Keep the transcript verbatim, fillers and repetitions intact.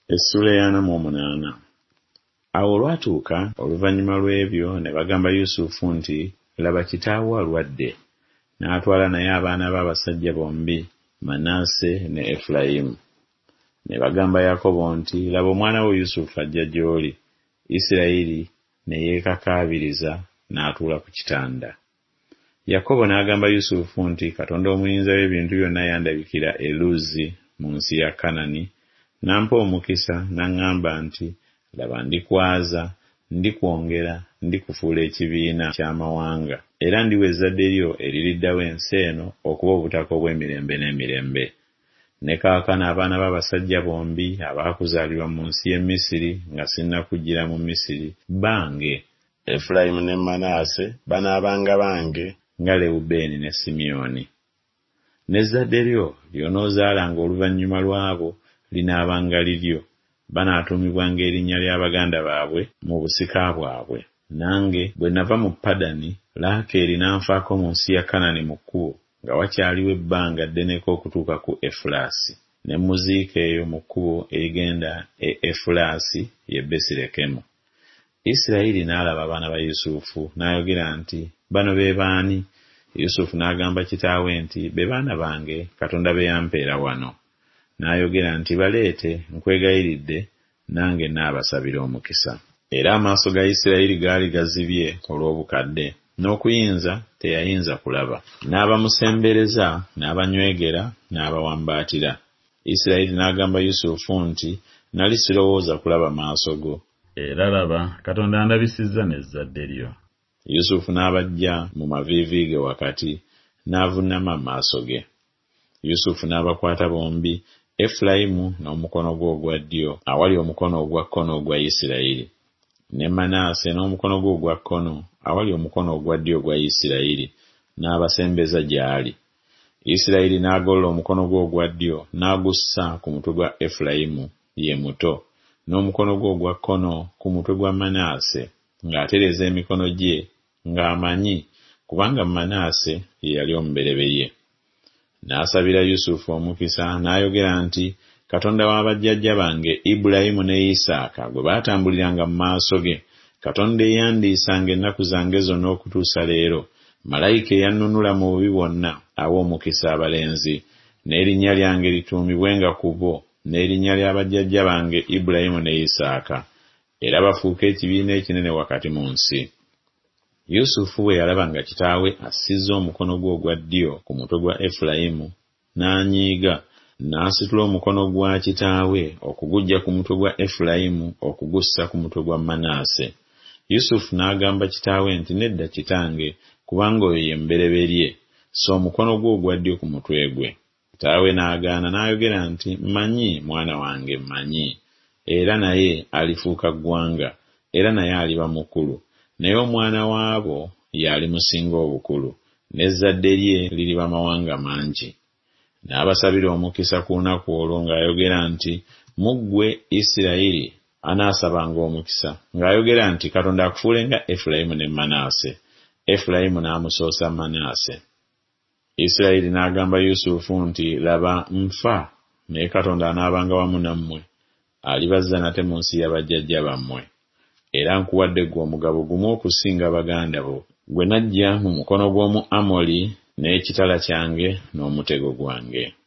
Essula y'ana mu omunaana. Awo olwatuuka oluvannyuma lw'ebyo ne bagamba Yusufu nti, laba kitaawo alwadde. N'atwala naye abaana b'abasajja bombi, Manaase ne Efulayimu. Ne bagamba Yakobo nti, laba omwana wo Yusufu ajja gy'oli. Isirayiri ne yeekakaabiriza n'atuula ku kitanda. Yakobo n'agamba Yusufu nti, Katonda omuyinza w'ebintu byonna yandabikira e Luzi mu nsi ya Kanani, n'ampa omukisa n'aŋŋamba nti, laba ndikwaza, ndikwongera, ndikufuula ekibiina ky'amawanga, era ndiwa ezzadde lyo eririddawo ensi eno okuba obutaka obw'emirembe n'emirembe. Ne kaakano abaana b'abasajja bombi abaakuzaalirwa mu nsi y'e Misiri nga sinnakujjira mu Misiri bange. Efulayimu ne Manaase banaabanga bange nga Lewubeeni ne Simyoni. N'ezzadde lyo ly'onoozaalanga oluvannyuma lw'abo linaabanga liryo. Banaatuumibwanga erinnya lya baganda baabwe mu busika bwabwe. Nange bwe nava mu Padani, Laakeeri n'anfaako mu nsi ya Kanani mu kkubo, nga wakyaliwo ebbanga ddeneko okutuuka ku Efulaasi. Ne muziika eyo mu kkubo erigenda e Efulaasi ye Besirekemu. Isirayiri n'alaba abaana ba Yusufu n'ayogera nti, bano be baani? Yusufu n'agamba kitaawe nti, be baana bange, Katonda be yampeera wano. N'ayogera nti, baleete, nkwegayiridde, nange naabasabira omukisa. Era amaaso ga Isirayiri gaali gazibye olw'obukadde, n'okuyinza teyayinza kulaba. N'abamusembereza, n'abanywegera, n'abawambaatira. Isirayiri n'agamba Yusufu nti, nali sirowooza kulaba maaso go. Era laba, Katonda andabisizza n'ezzadde lyo. Yusufu n'abajja mu maviivi ge wakati, n'avunnama maaso ge. Yusufu n'abakwata bombi, Efulayimu n'omukono gwe ogwa ddyo awali omukono ogwa kkono ogwa Isirayiri, ne Manaase n'omukono gwe ogwa kkono awali omukono ogwa ddyo ogwa Isirayiri, n'abasembeza gy'ali. Isirayiri n'agolola omukono gwe ogwa ddyo n'agussa ku mutwe gwa Efulayimu ye muto, n'omukono gwe ogwa kkono ku mutwe gwa Manaase, ng'atereeza emikono gye ng'amanyi kubanga Manaase ye yali omubereberye. N'asabira Yusufu omukisa n'ayogera nti, Katonda wa bajjajja bange Ibulayimu ne Isaaka gwe baatambuliranga mu maaso ge, Katonda eyandiisanga ennaku zange zonna okutuusa leero, malayika eyannunula mu bubi bwonna awa omukisa abalenzi, n'erinnya lyange lituumibwenga ku bo, n'erinnya lya bajjajja bange Ibulayimu ne Isaaka, era bafuuke ekibiina ekinene wakati mu nsi. Yusufu bwe yalaba nga kitaawe assizza omukono gwe ogwa ddyo ku mutwe gwa Efulayimu, n'anyiiga, n'asitula omukono gwa kitaawe okuguggya ku mutwe gwa Efulayimu okugussa ku mutwe gwa Manaase. Yusufu n'agamba kitaawe nti, nedda kitange, kubanga oyo ye mubereberye, so omukono gwe ogwa ddyo ku mutwe gwe. Kitaawe n'agaana n'ayogera nti, mmanyi mwana wange, mmanyi, era naye alifuuka ggwanga, era naye aliba mukulu, naye omwana waabo yali musinga obukulu, n'ezzadde lye liriba mawanga mangi. N'abasabira omukisa ku lunaku olwo ng'ayogera nti, mu ggwe Isirayiri anaasabanga omukisa, ng'ayogera nti, Katonda akufuule nga Efulayimu ne Manaase. Efulayimu n'amusoosa Manaase. Isirayiri n'agamba Yusufu nti, laba nfa, naye Katonda anaabanga wamu nammwe, alibazza nate mu nsi y'abajjajja bammwe. Era nkuwadde ggwe omugabo gumu okusinga baganda bo, gwe naggya mu mukono gw'omu Amoli n'ekitala kyange n'omutego gwange.